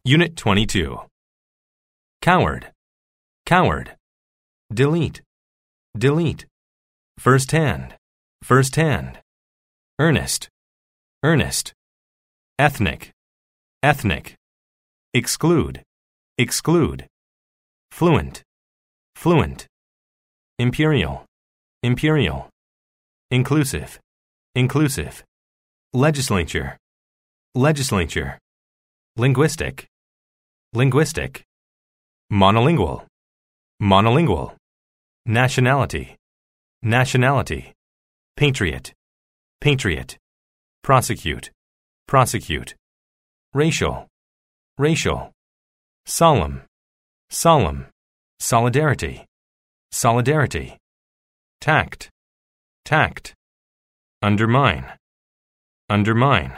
Unit 22. Coward, coward. Delete, delete. First hand, first hand. Earnest, earnest. Ethnic, ethnic. Exclude, exclude. Fluent, fluent. Imperial, imperial. Inclusive, inclusive. Legislature, legislature. Linguistic, linguistic. Monolingual, monolingual. Nationality, nationality. Patriot, patriot. Prosecute, prosecute. Racial, racial. Solemn, solemn. Solidarity, solidarity. Tact, tact. Undermine, undermine.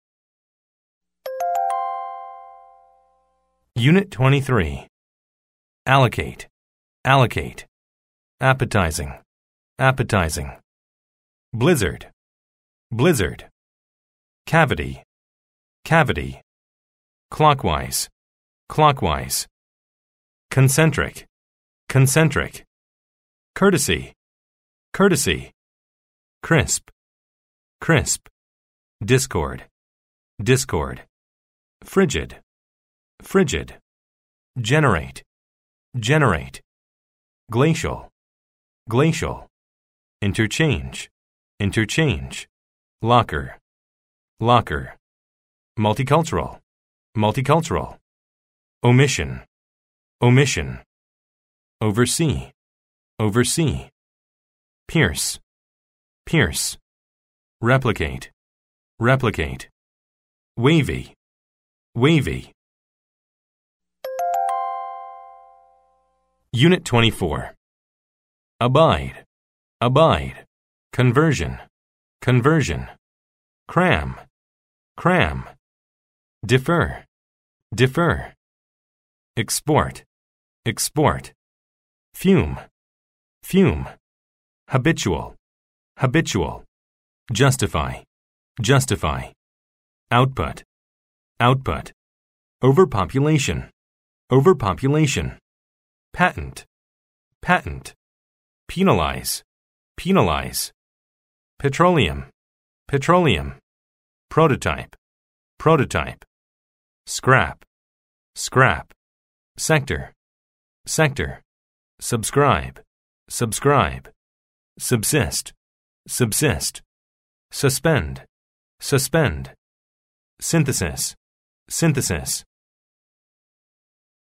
Unit 23. Allocate, allocate. Appetizing, appetizing. Blizzard, blizzard. Cavity, cavity. Clockwise, clockwise. Concentric, concentric. Courtesy, courtesy. Crisp, crisp. Discord, discord. Frigid, frigid. Generate, generate. Glacial, glacial. Interchange, interchange. Locker, locker. Multicultural, multicultural. Omission, omission. Oversee, oversee. Pierce, pierce. Replicate, replicate. Wavy, wavy. Unit 24. Abide, abide. Conversion, conversion. Cram, cram. Defer, defer. Export, export. Fume, fume. Habitual, habitual. Justify, justify. Output, output. Overpopulation, overpopulation. Patent, patent. Penalize, penalize. Petroleum, petroleum. Prototype, prototype. Scrap, scrap. Sector, sector. Subscribe, subscribe. Subsist, subsist. Suspend, suspend. Synthesis, synthesis.